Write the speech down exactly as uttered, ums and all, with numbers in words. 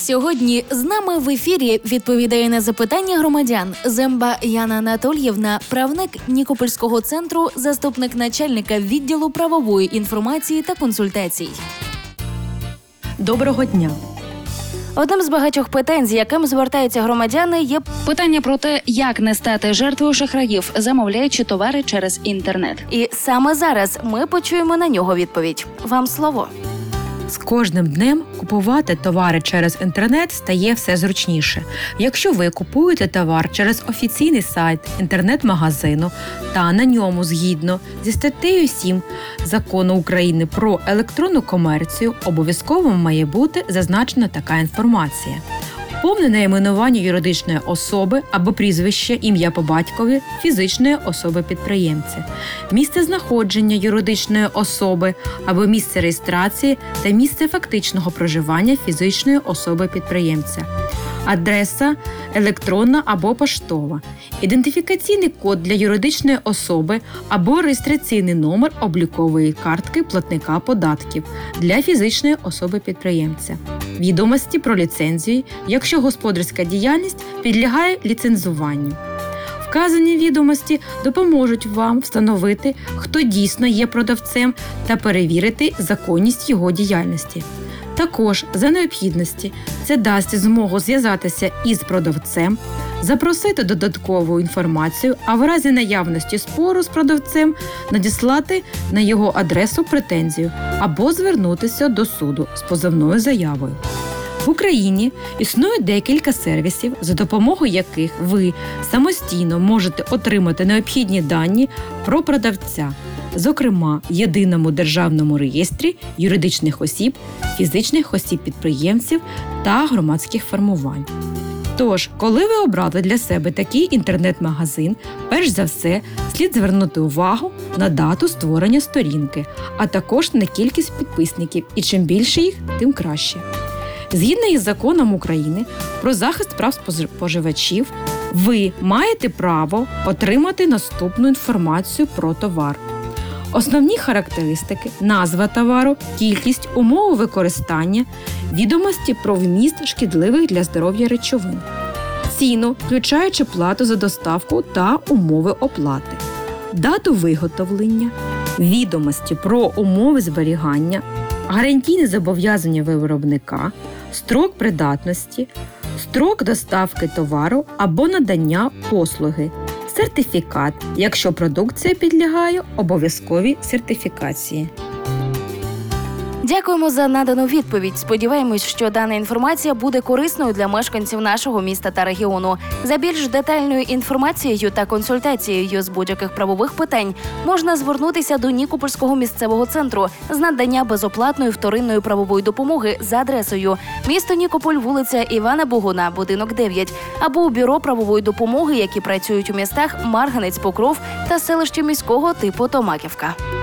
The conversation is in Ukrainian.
Сьогодні з нами в ефірі відповідає на запитання громадян Земба Яна Анатольєвна, правник Нікопольського центру, заступник начальника відділу правової інформації та консультацій. Доброго дня! Одним з багатьох питань, з яким звертаються громадяни, є питання про те, як не стати жертвою шахраїв, замовляючи товари через інтернет. І саме зараз ми почуємо на нього відповідь. Вам слово. З кожним днем купувати товари через інтернет стає все зручніше. Якщо ви купуєте товар через офіційний сайт інтернет-магазину та на ньому згідно зі статтею сім Закону України про електронну комерцію, обов'язково має бути зазначена така інформація. Повне найменування юридичної особи або прізвище, ім'я по батькові фізичної особи-підприємця, місце знаходження юридичної особи або місце реєстрації та місце фактичного проживання фізичної особи-підприємця, адреса електронна або поштова, ідентифікаційний код для юридичної особи або реєстраційний номер облікової картки платника податків для фізичної особи-підприємця, відомості про ліцензію, якщо господарська діяльність підлягає ліцензуванню. Вказані відомості допоможуть вам встановити, хто дійсно є продавцем, та перевірити законність його діяльності. Також, за необхідності, це дасть змогу зв'язатися із продавцем, запросити додаткову інформацію, а в разі наявності спору з продавцем надіслати на його адресу претензію або звернутися до суду з позовною заявою. В Україні існує декілька сервісів, за допомогою яких ви самостійно можете отримати необхідні дані про продавця, зокрема, в Єдиному державному реєстрі юридичних осіб, фізичних осіб-підприємців та громадських формувань. Тож, коли ви обрали для себе такий інтернет-магазин, перш за все, слід звернути увагу на дату створення сторінки, а також на кількість підписників, і чим більше їх, тим краще. Згідно із Законом України про захист прав споживачів, ви маєте право отримати наступну інформацію про товар. Основні характеристики, назва товару, кількість, умови використання, відомості про вміст шкідливих для здоров'я речовин, ціну, включаючи плату за доставку та умови оплати, дату виготовлення, відомості про умови зберігання, гарантійне зобов'язання виробника, строк придатності, строк доставки товару або надання послуги, сертифікат, якщо продукція підлягає обов'язковій сертифікації. Дякуємо за надану відповідь. Сподіваємось, що дана інформація буде корисною для мешканців нашого міста та регіону. За більш детальною інформацією та консультацією з будь-яких правових питань можна звернутися до Нікопольського місцевого центру з надання безоплатної вторинної правової допомоги за адресою місто Нікополь, вулиця Івана Богуна, будинок дев'ять, або у бюро правової допомоги, які працюють у містах Марганець, Покров та селище міського типу Томаківка.